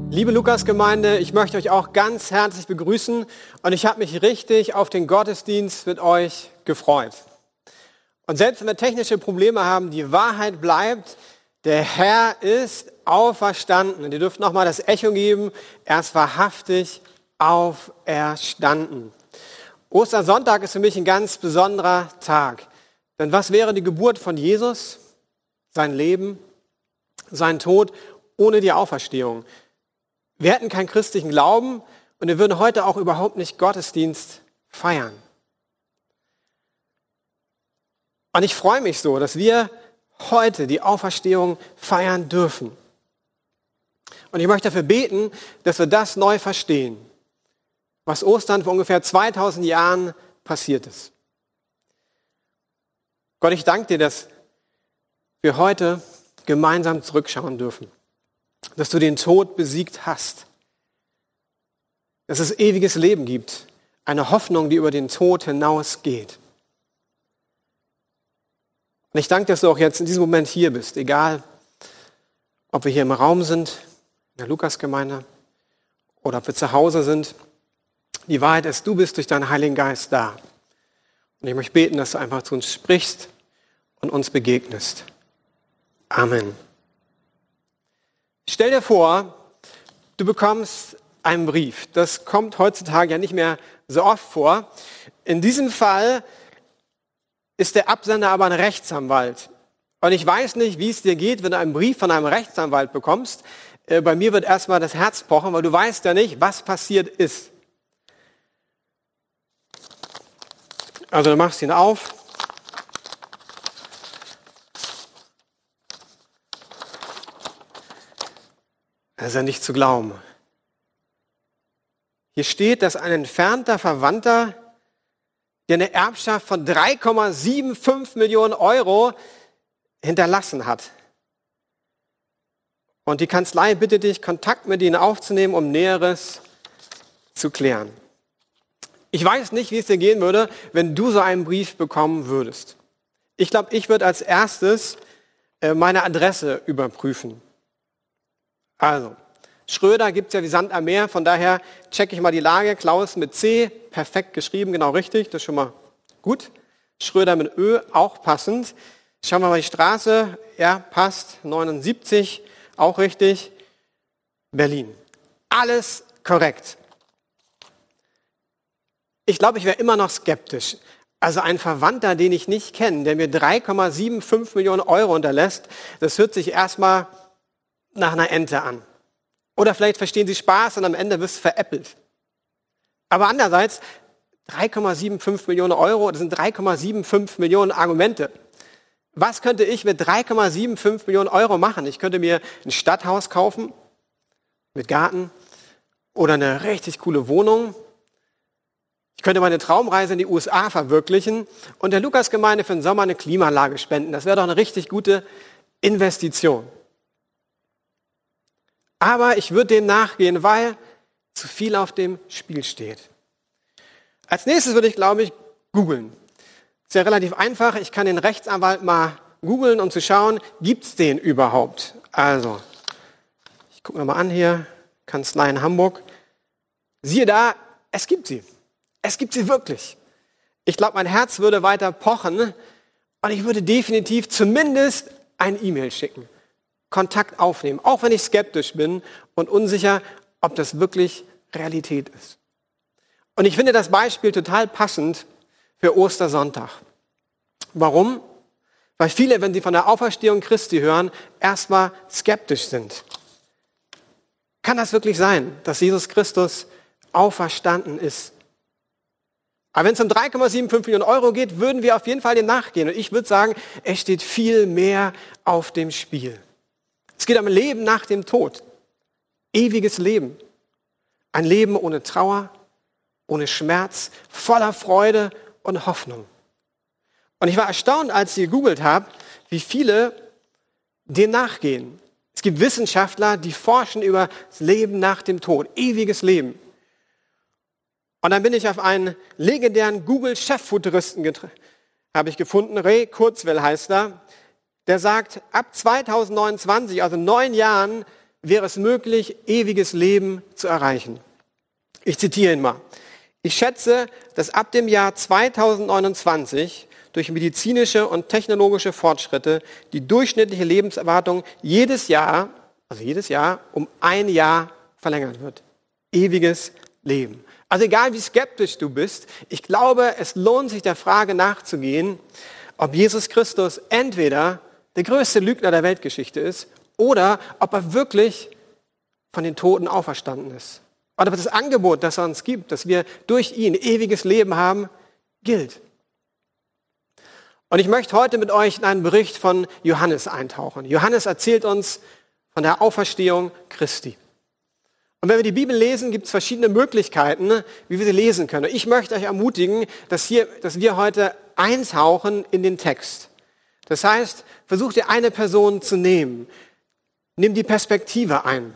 Liebe Lukas-Gemeinde, ich möchte euch auch ganz herzlich begrüßen und ich habe mich richtig auf den Gottesdienst mit euch gefreut. Und selbst wenn wir technische Probleme haben, die Wahrheit bleibt, der Herr ist auferstanden. Und ihr dürft nochmal das Echo geben, er ist wahrhaftig auferstanden. Ostersonntag ist für mich ein ganz besonderer Tag. Denn was wäre die Geburt von Jesus, sein Leben, sein Tod ohne die Auferstehung? Wir hätten keinen christlichen Glauben und wir würden heute auch überhaupt nicht Gottesdienst feiern. Und ich freue mich so, dass wir heute die Auferstehung feiern dürfen. Und ich möchte dafür beten, dass wir das neu verstehen, was Ostern vor ungefähr 2000 Jahren passiert ist. Gott, ich danke dir, dass wir heute gemeinsam zurückschauen dürfen. Dass du den Tod besiegt hast. Dass es ewiges Leben gibt. Eine Hoffnung, die über den Tod hinausgeht. Und ich danke, dass du auch jetzt in diesem Moment hier bist. Egal, ob wir hier im Raum sind, in der Lukas-Gemeinde, oder ob wir zu Hause sind. Die Wahrheit ist, du bist durch deinen Heiligen Geist da. Und ich möchte beten, dass du einfach zu uns sprichst und uns begegnest. Amen. Stell dir vor, du bekommst einen Brief. Das kommt heutzutage ja nicht mehr so oft vor. In diesem Fall ist der Absender aber ein Rechtsanwalt. Und ich weiß nicht, wie es dir geht, wenn du einen Brief von einem Rechtsanwalt bekommst. Bei mir wird erstmal das Herz pochen, weil du weißt ja nicht, was passiert ist. Also du machst ihn auf. Das ist ja nicht zu glauben. Hier steht, dass ein entfernter Verwandter, der eine Erbschaft von 3,75 Millionen Euro hinterlassen hat. Und die Kanzlei bittet dich, Kontakt mit ihnen aufzunehmen, um Näheres zu klären. Ich weiß nicht, wie es dir gehen würde, wenn du so einen Brief bekommen würdest. Ich glaube, ich würde als erstes meine Adresse überprüfen. Also, Schröder gibt es ja wie Sand am Meer, von daher checke ich mal die Lage. Klaus mit C, perfekt geschrieben, genau richtig, das ist schon mal gut. Schröder mit Ö, auch passend. Schauen wir mal die Straße, ja, passt, 79, auch richtig. Berlin, alles korrekt. Ich glaube, ich wäre immer noch skeptisch. Also ein Verwandter, den ich nicht kenne, der mir 3,75 Millionen Euro hinterlässt, das hört sich erstmal nach einer Ente an. Oder vielleicht verstehen sie Spaß und am Ende wirst du veräppelt. Aber andererseits, 3,75 Millionen Euro, das sind 3,75 Millionen Argumente. Was könnte ich mit 3,75 Millionen Euro machen? Ich könnte mir ein Stadthaus kaufen, mit Garten, oder eine richtig coole Wohnung. Ich könnte meine Traumreise in die USA verwirklichen und der Lukas-Gemeinde für den Sommer eine Klimaanlage spenden. Das wäre doch eine richtig gute Investition. Aber ich würde dem nachgehen, weil zu viel auf dem Spiel steht. Als nächstes würde ich, glaube ich, googeln. Ist ja relativ einfach. Ich kann den Rechtsanwalt mal googeln, um zu schauen, gibt es den überhaupt? Also, ich gucke mir mal an hier, Kanzlei in Hamburg. Siehe da, es gibt sie. Es gibt sie wirklich. Ich glaube, mein Herz würde weiter pochen und ich würde definitiv zumindest ein E-Mail schicken. Kontakt aufnehmen, auch wenn ich skeptisch bin und unsicher, ob das wirklich Realität ist. Und ich finde das Beispiel total passend für Ostersonntag. Warum? Weil viele, wenn sie von der Auferstehung Christi hören, erstmal skeptisch sind. Kann das wirklich sein, dass Jesus Christus auferstanden ist? Aber wenn es um 3,75 Millionen Euro geht, würden wir auf jeden Fall dem nachgehen. Und ich würde sagen, es steht viel mehr auf dem Spiel. Es geht um ein Leben nach dem Tod. Ewiges Leben. Ein Leben ohne Trauer, ohne Schmerz, voller Freude und Hoffnung. Und ich war erstaunt, als ich gegoogelt habe, wie viele dem nachgehen. Es gibt Wissenschaftler, die forschen über das Leben nach dem Tod. Ewiges Leben. Und dann bin ich auf einen legendären Google-Cheffuturisten habe ich gefunden. Ray Kurzweil heißt er. Der sagt, ab 2029, also 9 Jahren, wäre es möglich, ewiges Leben zu erreichen. Ich zitiere ihn mal. Ich schätze, dass ab dem Jahr 2029 durch medizinische und technologische Fortschritte die durchschnittliche Lebenserwartung jedes Jahr um 1 Jahr verlängert wird. Ewiges Leben. Also egal wie skeptisch du bist, ich glaube, es lohnt sich der Frage nachzugehen, ob Jesus Christus entweder der größte Lügner der Weltgeschichte ist oder ob er wirklich von den Toten auferstanden ist. Oder ob das Angebot, das er uns gibt, dass wir durch ihn ewiges Leben haben, gilt. Und ich möchte heute mit euch in einen Bericht von Johannes eintauchen. Johannes erzählt uns von der Auferstehung Christi. Und wenn wir die Bibel lesen, gibt es verschiedene Möglichkeiten, wie wir sie lesen können. Ich möchte euch ermutigen, dass wir heute eintauchen in den Text. Das heißt, versucht ihr eine Person zu nehmen. Nimm die Perspektive ein,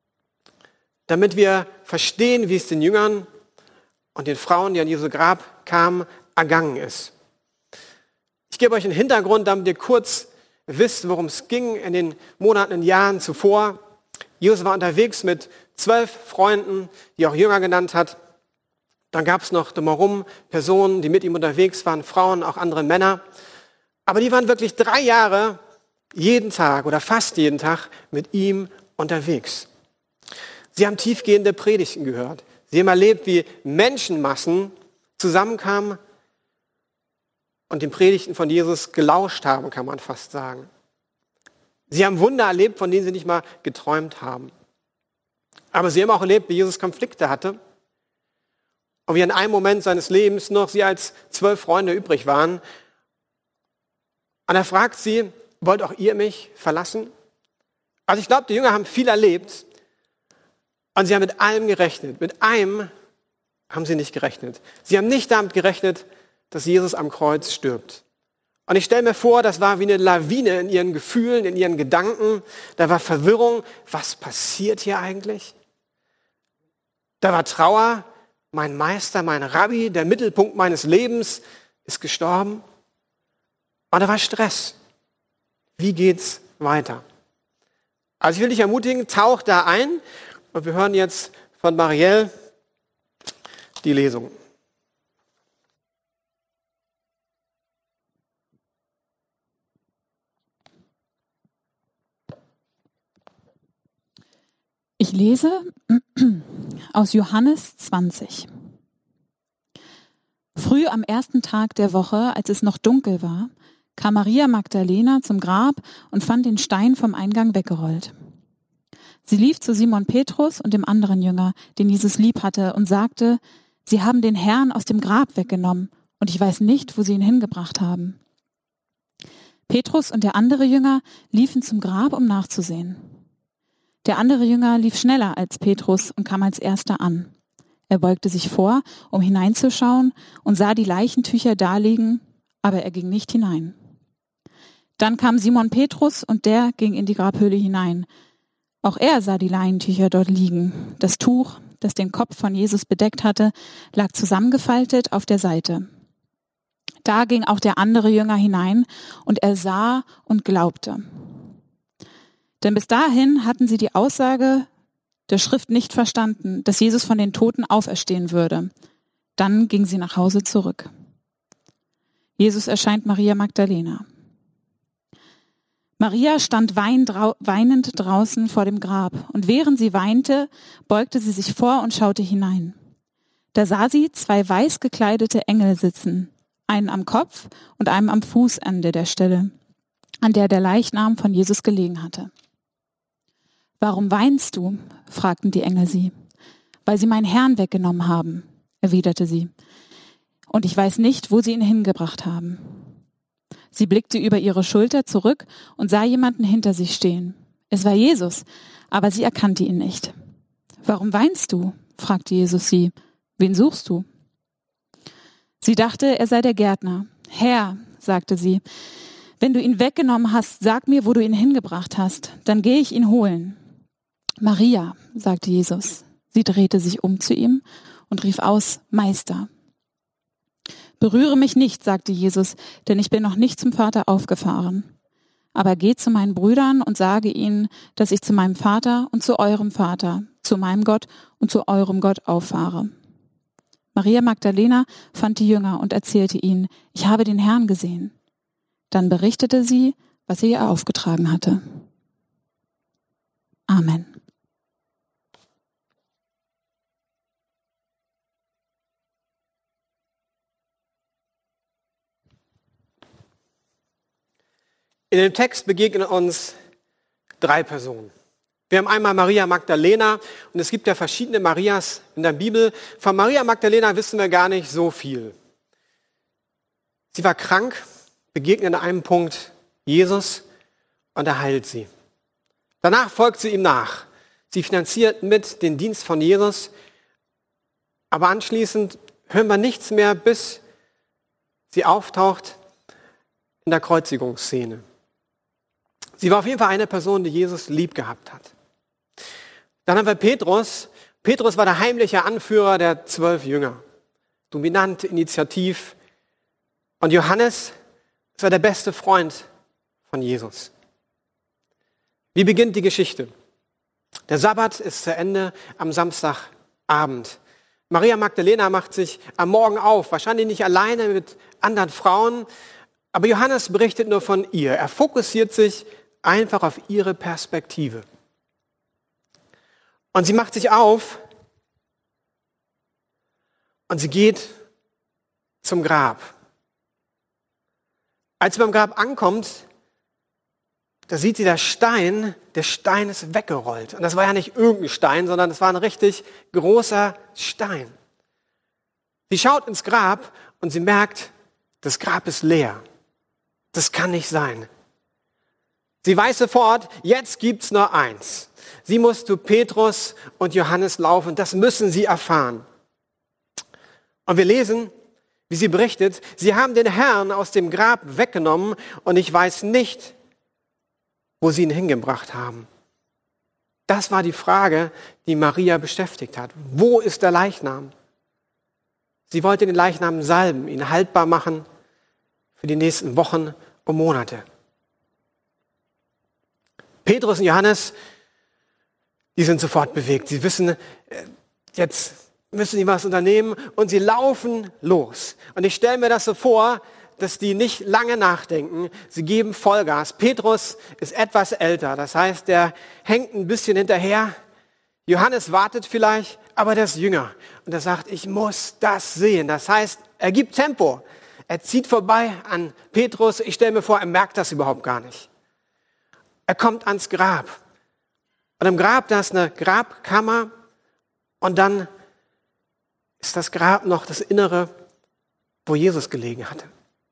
damit wir verstehen, wie es den Jüngern und den Frauen, die an Jesu Grab kamen, ergangen ist. Ich gebe euch einen Hintergrund, damit ihr kurz wisst, worum es ging in den Monaten und Jahren zuvor. Jesus war unterwegs mit 12 Freunden, die er auch Jünger genannt hat. Dann gab es noch drumherum Personen, die mit ihm unterwegs waren, Frauen, auch andere Männer. Aber die waren wirklich 3 Jahre jeden Tag oder fast jeden Tag mit ihm unterwegs. Sie haben tiefgehende Predigten gehört. Sie haben erlebt, wie Menschenmassen zusammenkamen und den Predigten von Jesus gelauscht haben, kann man fast sagen. Sie haben Wunder erlebt, von denen sie nicht mal geträumt haben. Aber sie haben auch erlebt, wie Jesus Konflikte hatte und wie in einem Moment seines Lebens noch sie als 12 Freunde übrig waren. Und er fragt sie, wollt auch ihr mich verlassen? Also ich glaube, die Jünger haben viel erlebt und sie haben mit allem gerechnet. Mit einem haben sie nicht gerechnet. Sie haben nicht damit gerechnet, dass Jesus am Kreuz stirbt. Und ich stelle mir vor, das war wie eine Lawine in ihren Gefühlen, in ihren Gedanken. Da war Verwirrung. Was passiert hier eigentlich? Da war Trauer. Mein Meister, mein Rabbi, der Mittelpunkt meines Lebens ist gestorben. Und da war Stress. Wie geht's weiter? Also ich will dich ermutigen, tauch da ein. Und wir hören jetzt von Marielle die Lesung. Ich lese aus Johannes 20. Früh am ersten Tag der Woche, als es noch dunkel war, kam Maria Magdalena zum Grab und fand den Stein vom Eingang weggerollt. Sie lief zu Simon Petrus und dem anderen Jünger, den Jesus lieb hatte, und sagte, Sie haben den Herrn aus dem Grab weggenommen und ich weiß nicht, wo sie ihn hingebracht haben. Petrus und der andere Jünger liefen zum Grab, um nachzusehen. Der andere Jünger lief schneller als Petrus und kam als erster an. Er beugte sich vor, um hineinzuschauen, und sah die Leichentücher daliegen, aber er ging nicht hinein. Dann kam Simon Petrus und der ging in die Grabhöhle hinein. Auch er sah die Leinentücher dort liegen. Das Tuch, das den Kopf von Jesus bedeckt hatte, lag zusammengefaltet auf der Seite. Da ging auch der andere Jünger hinein und er sah und glaubte. Denn bis dahin hatten sie die Aussage der Schrift nicht verstanden, dass Jesus von den Toten auferstehen würde. Dann ging sie nach Hause zurück. Jesus erscheint Maria Magdalena. Maria stand weinend draußen vor dem Grab, und während sie weinte, beugte sie sich vor und schaute hinein. Da sah sie 2 weiß gekleidete Engel sitzen, einen am Kopf und einen am Fußende der Stelle, an der der Leichnam von Jesus gelegen hatte. »Warum weinst du?« fragten die Engel sie. »Weil sie meinen Herrn weggenommen haben«, erwiderte sie. »Und ich weiß nicht, wo sie ihn hingebracht haben.« Sie blickte über ihre Schulter zurück und sah jemanden hinter sich stehen. Es war Jesus, aber sie erkannte ihn nicht. »Warum weinst du?« fragte Jesus sie. »Wen suchst du?« Sie dachte, er sei der Gärtner. »Herr«, sagte sie, »wenn du ihn weggenommen hast, sag mir, wo du ihn hingebracht hast, dann gehe ich ihn holen.« »Maria«, sagte Jesus. Sie drehte sich um zu ihm und rief aus, »Meister.« »Berühre mich nicht«, sagte Jesus, »denn ich bin noch nicht zum Vater aufgefahren.« Aber geht zu meinen Brüdern und sage ihnen, dass ich zu meinem Vater und zu eurem Vater, zu meinem Gott und zu eurem Gott auffahre. Maria Magdalena fand die Jünger und erzählte ihnen, ich habe den Herrn gesehen. Dann berichtete sie, was er ihr aufgetragen hatte. Amen. In dem Text begegnen uns 3 Personen. Wir haben einmal Maria Magdalena und es gibt ja verschiedene Marias in der Bibel. Von Maria Magdalena wissen wir gar nicht so viel. Sie war krank, begegnet an einem Punkt Jesus und er heilt sie. Danach folgt sie ihm nach. Sie finanziert mit den Dienst von Jesus, aber anschließend hören wir nichts mehr, bis sie auftaucht in der Kreuzigungsszene. Sie war auf jeden Fall eine Person, die Jesus lieb gehabt hat. Dann haben wir Petrus. Petrus war der heimliche Anführer der 12 Jünger. Dominant, initiativ. Und Johannes war der beste Freund von Jesus. Wie beginnt die Geschichte? Der Sabbat ist zu Ende am Samstagabend. Maria Magdalena macht sich am Morgen auf, wahrscheinlich nicht alleine mit anderen Frauen, aber Johannes berichtet nur von ihr. Er fokussiert sich einfach auf ihre Perspektive. Und sie macht sich auf und sie geht zum Grab. Als sie beim Grab ankommt, da sieht sie der Stein ist weggerollt. Und das war ja nicht irgendein Stein, sondern es war ein richtig großer Stein. Sie schaut ins Grab und sie merkt, das Grab ist leer. Das kann nicht sein. Sie weiß sofort, jetzt gibt's nur eins. Sie muss zu Petrus und Johannes laufen. Das müssen sie erfahren. Und wir lesen, wie sie berichtet, sie haben den Herrn aus dem Grab weggenommen und ich weiß nicht, wo sie ihn hingebracht haben. Das war die Frage, die Maria beschäftigt hat. Wo ist der Leichnam? Sie wollte den Leichnam salben, ihn haltbar machen für die nächsten Wochen und Monate. Petrus und Johannes, die sind sofort bewegt. Sie wissen, jetzt müssen sie was unternehmen und sie laufen los. Und ich stelle mir das so vor, dass die nicht lange nachdenken. Sie geben Vollgas. Petrus ist etwas älter, das heißt, der hängt ein bisschen hinterher. Johannes wartet vielleicht, aber der ist jünger. Und er sagt, ich muss das sehen. Das heißt, er gibt Tempo. Er zieht vorbei an Petrus. Ich stelle mir vor, er merkt das überhaupt gar nicht. Er kommt ans Grab. Und im Grab, da ist eine Grabkammer. Und dann ist das Grab noch das Innere, wo Jesus gelegen hatte.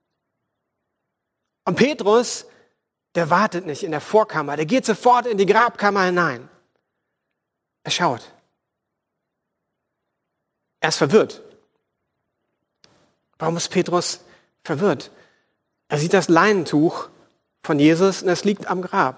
Und Petrus, der wartet nicht in der Vorkammer. Der geht sofort in die Grabkammer hinein. Er schaut. Er ist verwirrt. Warum ist Petrus verwirrt? Er sieht das Leinentuch von Jesus und es liegt am Grab.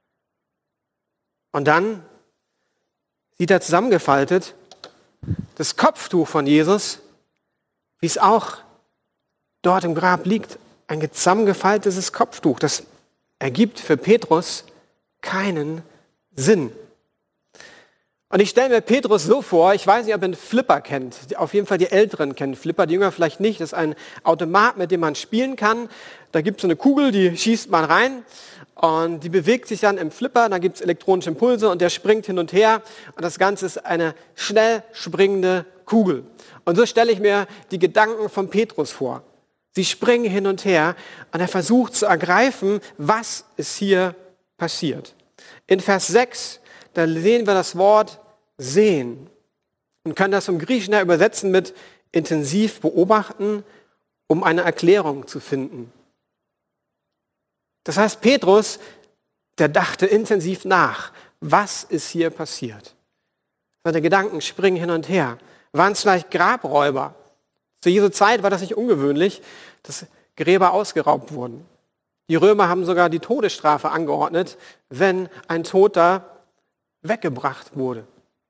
Und dann sieht er zusammengefaltet das Kopftuch von Jesus, wie es auch dort im Grab liegt. Ein zusammengefaltetes Kopftuch. Das ergibt für Petrus keinen Sinn. Und ich stelle mir Petrus so vor, ich weiß nicht, ob ihr einen Flipper kennt. Auf jeden Fall die Älteren kennen Flipper, die Jünger vielleicht nicht. Das ist ein Automat, mit dem man spielen kann. Da gibt es so eine Kugel, die schießt man rein und die bewegt sich dann im Flipper. Da gibt es elektronische Impulse und der springt hin und her. Und das Ganze ist eine schnell springende Kugel. Und so stelle ich mir die Gedanken von Petrus vor. Sie springen hin und her und er versucht zu ergreifen, was ist hier passiert. In Vers 6, da sehen wir das Wort sehen und können das vom Griechischen her übersetzen mit intensiv beobachten, um eine Erklärung zu finden. Das heißt, Petrus, der dachte intensiv nach, was ist hier passiert. Seine Gedanken springen hin und her. Waren es vielleicht Grabräuber? Zu Jesu Zeit war das nicht ungewöhnlich, dass Gräber ausgeraubt wurden. Die Römer haben sogar die Todesstrafe angeordnet, wenn ein Toter weggebracht wurde.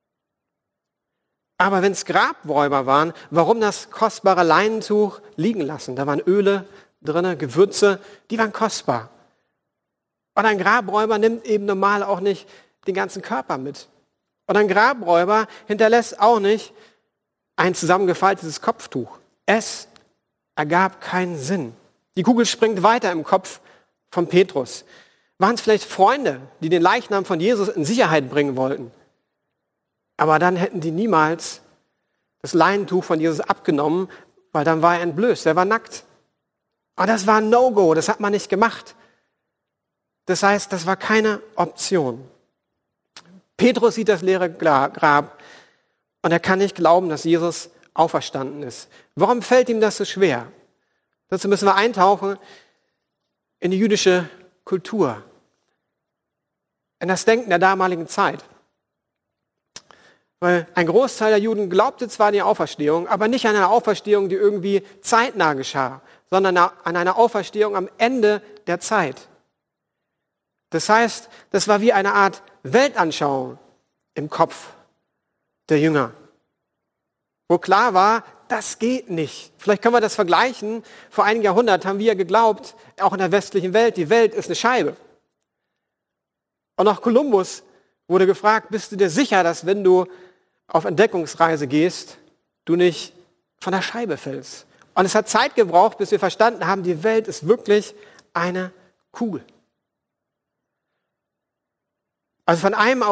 Aber wenn es Grabräuber waren, warum das kostbare Leinentuch liegen lassen? Da waren Öle drin, Gewürze, die waren kostbar. Und ein Grabräuber nimmt eben normal auch nicht den ganzen Körper mit. Und ein Grabräuber hinterlässt auch nicht ein zusammengefaltetes Kopftuch. Es ergab keinen Sinn. Die Kugel springt weiter im Kopf von Petrus. Waren es vielleicht Freunde, die den Leichnam von Jesus in Sicherheit bringen wollten? Aber dann hätten die niemals das Leinentuch von Jesus abgenommen, weil dann war er entblößt, er war nackt. Aber das war ein No-Go, das hat man nicht gemacht. Das heißt, das war keine Option. Petrus sieht das leere Grab und er kann nicht glauben, dass Jesus auferstanden ist. Warum fällt ihm das so schwer? Dazu müssen wir eintauchen in die jüdische Kultur, in das Denken der damaligen Zeit. Weil ein Großteil der Juden glaubte zwar an die Auferstehung, aber nicht an eine Auferstehung, die irgendwie zeitnah geschah, sondern an eine Auferstehung am Ende der Zeit. Das heißt, das war wie eine Art Weltanschauung im Kopf der Jünger, wo klar war, das geht nicht. Vielleicht können wir das vergleichen. Vor einigen Jahrhunderten haben wir geglaubt, auch in der westlichen Welt, die Welt ist eine Scheibe. Und auch Kolumbus wurde gefragt, bist du dir sicher, dass wenn du auf Entdeckungsreise gehst, du nicht von der Scheibe fällst? Und es hat Zeit gebraucht, bis wir verstanden haben, die Welt ist wirklich eine Kugel. Also von einem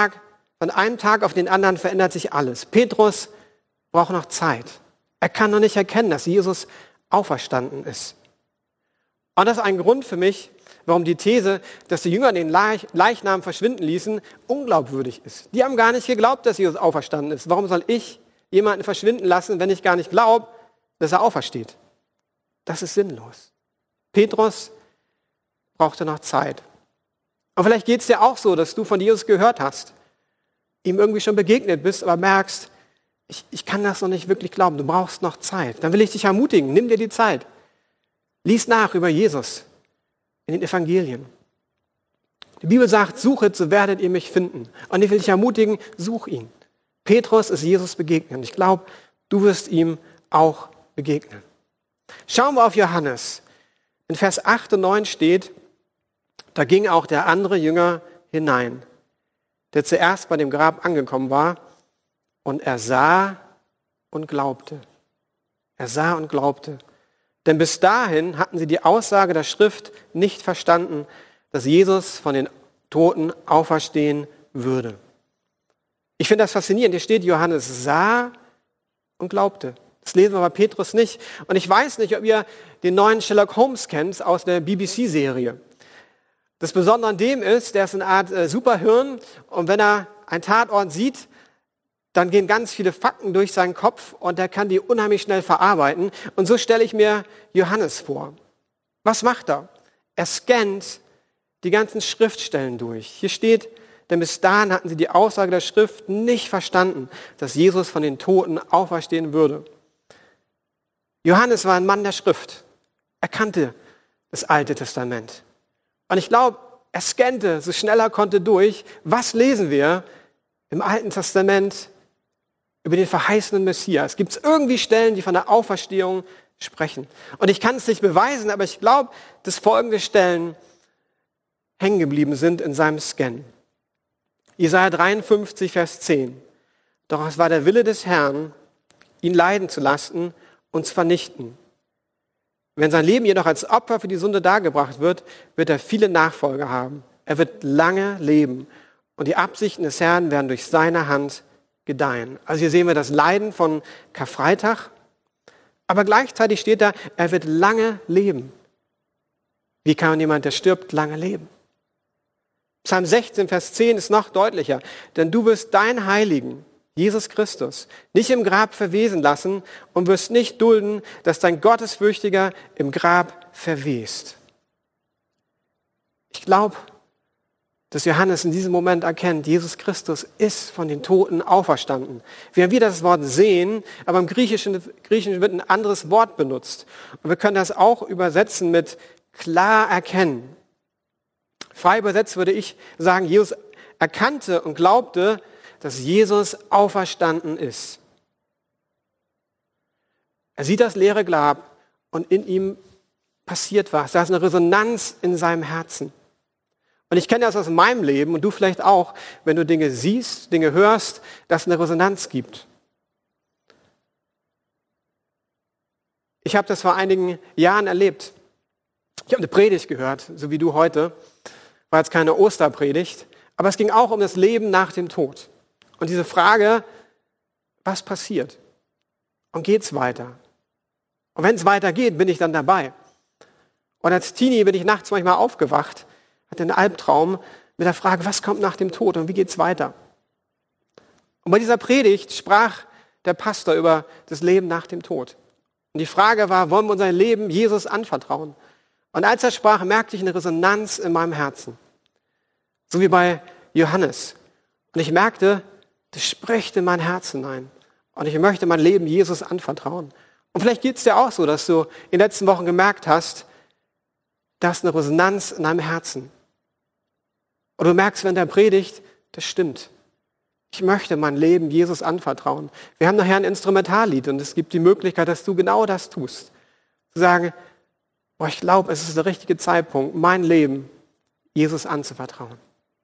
Tag auf den anderen verändert sich alles. Petrus braucht noch Zeit. Er kann noch nicht erkennen, dass Jesus auferstanden ist. Und das ist ein Grund für mich, warum die These, dass die Jünger den Leichnam verschwinden ließen, unglaubwürdig ist. Die haben gar nicht geglaubt, dass Jesus auferstanden ist. Warum soll ich jemanden verschwinden lassen, wenn ich gar nicht glaube, dass er aufersteht? Das ist sinnlos. Petrus brauchte noch Zeit. Und vielleicht geht es dir auch so, dass du von Jesus gehört hast, ihm irgendwie schon begegnet bist, aber merkst, ich kann das noch nicht wirklich glauben, du brauchst noch Zeit. Dann will ich dich ermutigen, nimm dir die Zeit. Lies nach über Jesus in den Evangelien. Die Bibel sagt, suchet, so werdet ihr mich finden. Und ich will dich ermutigen, such ihn. Petrus ist Jesus begegnet. Ich glaube, du wirst ihm auch begegnen. Schauen wir auf Johannes. In Vers 8 und 9 steht, da ging auch der andere Jünger hinein, der zuerst bei dem Grab angekommen war, und er sah und glaubte. Er sah und glaubte. Denn bis dahin hatten sie die Aussage der Schrift nicht verstanden, dass Jesus von den Toten auferstehen würde. Ich finde das faszinierend. Hier steht, Johannes sah und glaubte. Das lesen wir bei Petrus nicht. Und ich weiß nicht, ob ihr den neuen Sherlock Holmes kennt aus der BBC-Serie. Das Besondere an dem ist, der ist eine Art Superhirn. Und wenn er einen Tatort sieht, dann gehen ganz viele Fakten durch seinen Kopf und er kann die unheimlich schnell verarbeiten. Und so stelle ich mir Johannes vor. Was macht er? Er scannt die ganzen Schriftstellen durch. Hier steht, denn bis dahin hatten sie die Aussage der Schrift nicht verstanden, dass Jesus von den Toten auferstehen würde. Johannes war ein Mann der Schrift. Er kannte das Alte Testament. Und ich glaube, er scannte, so schnell er konnte, durch. Was lesen wir im Alten Testament über den verheißenen Messias? Gibt es irgendwie Stellen, die von der Auferstehung sprechen? Und ich kann es nicht beweisen, aber ich glaube, dass folgende Stellen hängen geblieben sind in seinem Scan. Jesaja 53, Vers 10. Doch es war der Wille des Herrn, ihn leiden zu lassen und zu vernichten. Wenn sein Leben jedoch als Opfer für die Sünde dargebracht wird, wird er viele Nachfolger haben. Er wird lange leben und die Absichten des Herrn werden durch seine Hand gedeihen. Also hier sehen wir das Leiden von Karfreitag, aber gleichzeitig steht da, er wird lange leben. Wie kann jemand, der stirbt, lange leben? Psalm 16, Vers 10 ist noch deutlicher, denn du wirst deinen Heiligen, Jesus Christus, nicht im Grab verwesen lassen und wirst nicht dulden, dass dein Gottesfürchtiger im Grab verwest. Ich glaube, dass Johannes in diesem Moment erkennt, Jesus Christus ist von den Toten auferstanden. Wir haben wieder das Wort sehen, aber im Griechischen wird ein anderes Wort benutzt. Und wir können das auch übersetzen mit klar erkennen. Frei übersetzt würde ich sagen, Jesus erkannte und glaubte, dass Jesus auferstanden ist. Er sieht das leere Grab und in ihm passiert was. Da ist eine Resonanz in seinem Herzen. Und ich kenne das aus meinem Leben und du vielleicht auch, wenn du Dinge siehst, Dinge hörst, dass es eine Resonanz gibt. Ich habe das vor einigen Jahren erlebt. Ich habe eine Predigt gehört, so wie du heute. War jetzt keine Osterpredigt, aber es ging auch um das Leben nach dem Tod. Und diese Frage, was passiert? Und geht's weiter? Und wenn es weitergeht, bin ich dann dabei. Und als Teenie bin ich nachts manchmal aufgewacht, hatte einen Albtraum mit der Frage, was kommt nach dem Tod und wie geht's weiter? Und bei dieser Predigt sprach der Pastor über das Leben nach dem Tod. Und die Frage war, wollen wir unser Leben Jesus anvertrauen? Und als er sprach, merkte ich eine Resonanz in meinem Herzen. So wie bei Johannes. Und ich merkte, das spricht in mein Herz hinein. Und ich möchte mein Leben Jesus anvertrauen. Und vielleicht geht es dir auch so, dass du in den letzten Wochen gemerkt hast, da ist eine Resonanz in deinem Herzen. Und du merkst während der Predigt, das stimmt. Ich möchte mein Leben Jesus anvertrauen. Wir haben nachher ein Instrumentallied und es gibt die Möglichkeit, dass du genau das tust. Zu sagen, ich glaube, es ist der richtige Zeitpunkt, mein Leben Jesus anzuvertrauen.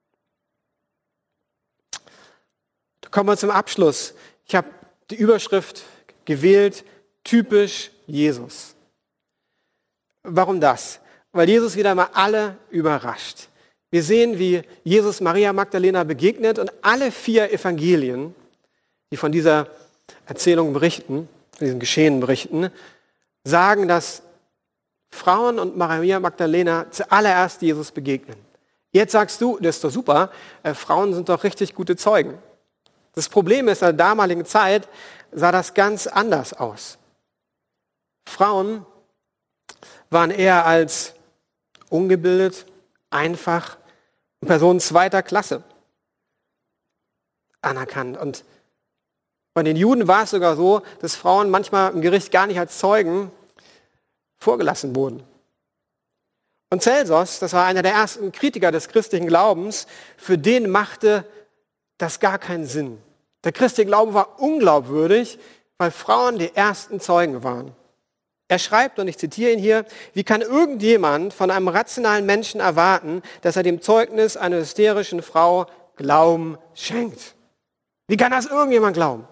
Kommen wir zum Abschluss. Ich habe die Überschrift gewählt, typisch Jesus. Warum das? Weil Jesus wieder mal alle überrascht. Wir sehen, wie Jesus Maria Magdalena begegnet und alle 4 Evangelien, die von dieser Erzählung berichten, von diesem Geschehen berichten, sagen, dass Frauen und Maria Magdalena zuallererst Jesus begegnen. Jetzt sagst du, das ist doch super, Frauen sind doch richtig gute Zeugen. Das Problem ist, in der damaligen Zeit sah das ganz anders aus. Frauen waren eher als ungebildet, einfach und Personen 2. Klasse anerkannt. Und bei den Juden war es sogar so, dass Frauen manchmal im Gericht gar nicht als Zeugen vorgelassen wurden. Und Celsus, das war einer der ersten Kritiker des christlichen Glaubens, für den machte das gar keinen Sinn. Der christliche Glaube war unglaubwürdig, weil Frauen die ersten Zeugen waren. Er schreibt, und ich zitiere ihn hier, wie kann irgendjemand von einem rationalen Menschen erwarten, dass er dem Zeugnis einer hysterischen Frau Glauben schenkt? Wie kann das irgendjemand glauben?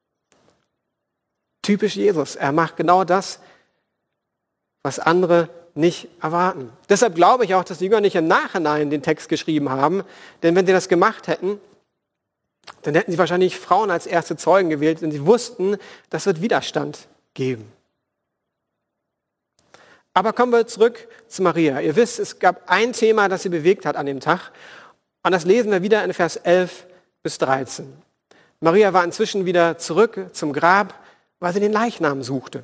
Typisch Jesus. Er macht genau das, was andere nicht erwarten. Deshalb glaube ich auch, dass die Jünger nicht im Nachhinein den Text geschrieben haben, denn wenn sie das gemacht hätten, dann hätten sie wahrscheinlich Frauen als erste Zeugen gewählt, denn sie wussten, das wird Widerstand geben. Aber kommen wir zurück zu Maria. Ihr wisst, es gab ein Thema, das sie bewegt hat an dem Tag. Und das lesen wir wieder in Vers 11 bis 13. Maria war inzwischen wieder zurück zum Grab, weil sie den Leichnam suchte.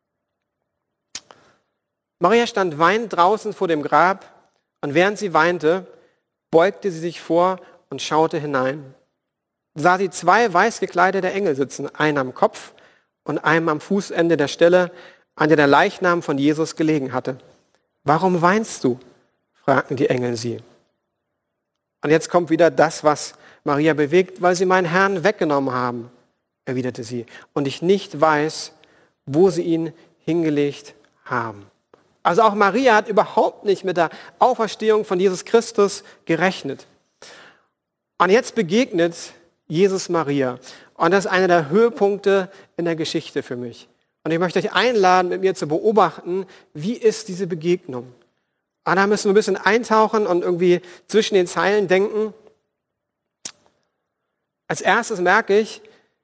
Maria stand weinend draußen vor dem Grab und während sie weinte, beugte sie sich vor und schaute hinein. Sah sie 2 weiß gekleidete Engel sitzen, einen am Kopf und einen am Fußende der Stelle, an der der Leichnam von Jesus gelegen hatte. Warum weinst du? Fragten die Engel sie. Und jetzt kommt wieder das, was Maria bewegt, weil sie meinen Herrn weggenommen haben, erwiderte sie, und ich nicht weiß, wo sie ihn hingelegt haben. Also auch Maria hat überhaupt nicht mit der Auferstehung von Jesus Christus gerechnet. Und jetzt begegnet Jesus Maria. Und das ist einer der Höhepunkte in der Geschichte für mich. Und ich möchte euch einladen, mit mir zu beobachten, wie ist diese Begegnung. Und da müssen wir ein bisschen eintauchen und irgendwie zwischen den Zeilen denken. Als erstes merke ich,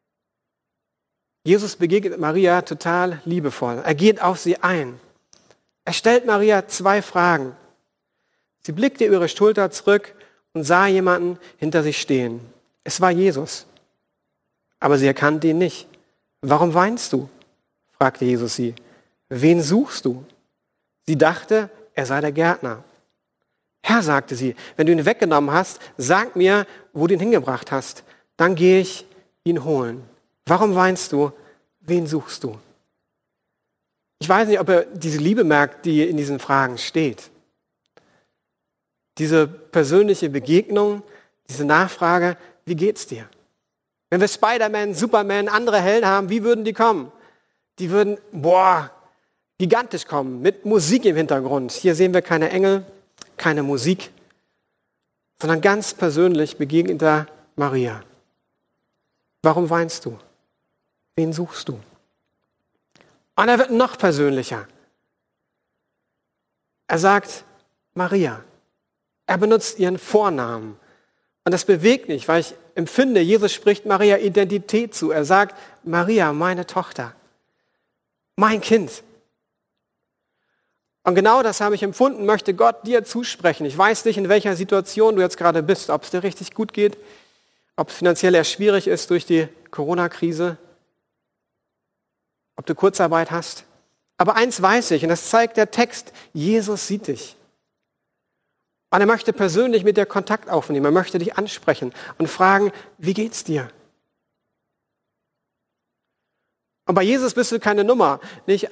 Jesus begegnet Maria total liebevoll. Er geht auf sie ein. Er stellt Maria 2 Fragen. Sie blickte über ihre Schulter zurück und sah jemanden hinter sich stehen. Es war Jesus. Aber sie erkannte ihn nicht. Warum weinst du? Fragte Jesus sie. Wen suchst du? Sie dachte, er sei der Gärtner. Herr, sagte sie, wenn du ihn weggenommen hast, sag mir, wo du ihn hingebracht hast. Dann gehe ich ihn holen. Warum weinst du? Wen suchst du? Ich weiß nicht, ob ihr diese Liebe merkt, die in diesen Fragen steht. Diese persönliche Begegnung, diese Nachfrage, wie geht's dir? Wenn wir Spider-Man, Superman, andere Helden haben, wie würden die kommen? Die würden, gigantisch kommen, mit Musik im Hintergrund. Hier sehen wir keine Engel, keine Musik. sondern ganz persönlich begegnet er Maria. Warum weinst du? Wen suchst du? Und er wird noch persönlicher. Er sagt Maria. Er benutzt ihren Vornamen. Und das bewegt mich, weil ich empfinde, Jesus spricht Maria Identität zu. Er sagt, Maria, meine Tochter, mein Kind. Und genau das habe ich empfunden, möchte Gott dir zusprechen. Ich weiß nicht, in welcher Situation du jetzt gerade bist, ob es dir richtig gut geht, ob es finanziell eher schwierig ist durch die Corona-Krise, ob du Kurzarbeit hast. Aber eins weiß ich, und das zeigt der Text, Jesus sieht dich. Und er möchte persönlich mit dir Kontakt aufnehmen. Er möchte dich ansprechen und fragen, wie geht's dir? Und bei Jesus bist du keine Nummer. Nicht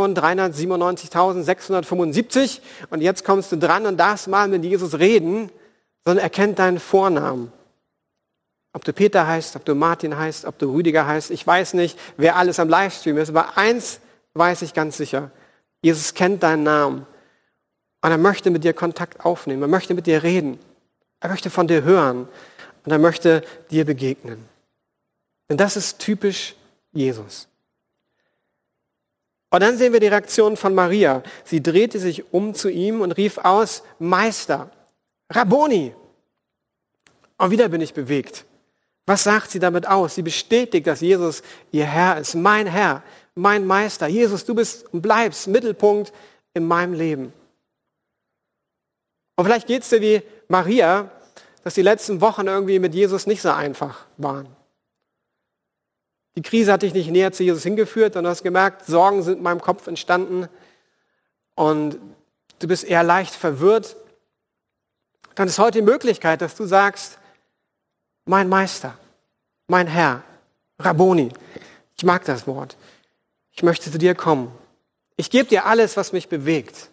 1.397.675 und jetzt kommst du dran und darfst mal mit Jesus reden, sondern er kennt deinen Vornamen. Ob du Peter heißt, ob du Martin heißt, ob du Rüdiger heißt, ich weiß nicht, wer alles am Livestream ist, aber eins weiß ich ganz sicher. Jesus kennt deinen Namen. Und er möchte mit dir Kontakt aufnehmen. Er möchte mit dir reden. Er möchte von dir hören. Und er möchte dir begegnen. Denn das ist typisch Jesus. Und dann sehen wir die Reaktion von Maria. Sie drehte sich um zu ihm und rief aus, Meister, Rabboni. Und wieder bin ich bewegt. Was sagt sie damit aus? Sie bestätigt, dass Jesus ihr Herr ist, mein Herr, mein Meister. Jesus, du bist und bleibst Mittelpunkt in meinem Leben. Und vielleicht geht es dir wie Maria, dass die letzten Wochen irgendwie mit Jesus nicht so einfach waren. Die Krise hat dich nicht näher zu Jesus hingeführt, und du hast gemerkt, Sorgen sind in meinem Kopf entstanden und du bist eher leicht verwirrt. Dann ist heute die Möglichkeit, dass du sagst, mein Meister, mein Herr, Rabboni, ich mag das Wort, ich möchte zu dir kommen. Ich gebe dir alles, was mich bewegt.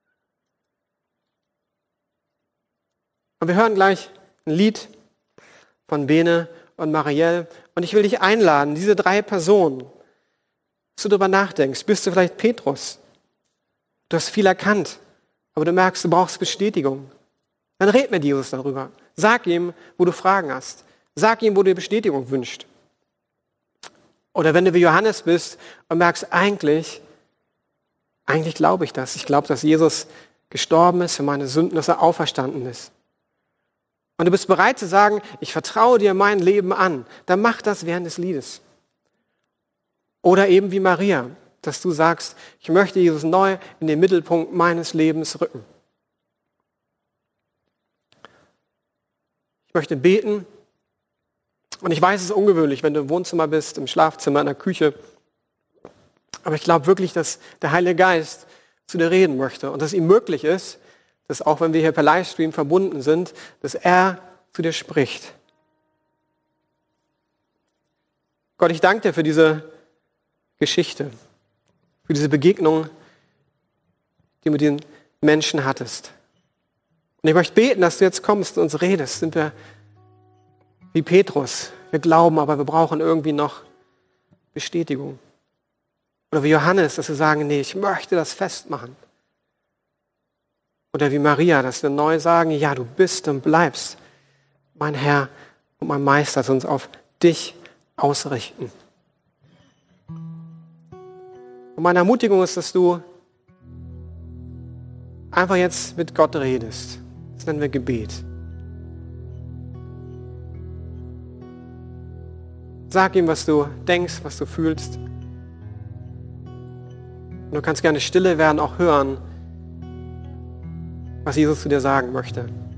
Und wir hören gleich ein Lied von Bene und Marielle. Und ich will dich einladen, diese 3 Personen, dass du darüber nachdenkst. Bist du vielleicht Petrus? Du hast viel erkannt, aber du merkst, du brauchst Bestätigung. Dann red mit Jesus darüber. Sag ihm, wo du Fragen hast. Sag ihm, wo du Bestätigung wünschst. Oder wenn du wie Johannes bist und merkst, eigentlich glaube ich das. Ich glaube, dass Jesus gestorben ist für meine Sünden, dass er auferstanden ist. Und du bist bereit zu sagen, ich vertraue dir mein Leben an, dann mach das während des Liedes. Oder eben wie Maria, dass du sagst, ich möchte Jesus neu in den Mittelpunkt meines Lebens rücken. Ich möchte beten. Und ich weiß, es ist ungewöhnlich, wenn du im Wohnzimmer bist, im Schlafzimmer, in der Küche. Aber ich glaube wirklich, dass der Heilige Geist zu dir reden möchte und dass es ihm möglich ist, dass auch wenn wir hier per Livestream verbunden sind, dass er zu dir spricht. Gott, ich danke dir für diese Geschichte, für diese Begegnung, die du mit den Menschen hattest. Und ich möchte beten, dass du jetzt kommst und uns redest. Sind wir wie Petrus. Wir glauben, aber wir brauchen irgendwie noch Bestätigung. Oder wie Johannes, dass wir sagen, nee, ich möchte das festmachen. Oder wie Maria, dass wir neu sagen, ja, du bist und bleibst mein Herr und mein Meister, dass wir uns auf dich ausrichten. Und meine Ermutigung ist, dass du einfach jetzt mit Gott redest. Das nennen wir Gebet. Sag ihm, was du denkst, was du fühlst. Und du kannst gerne stille werden, auch hören, was Jesus zu dir sagen möchte.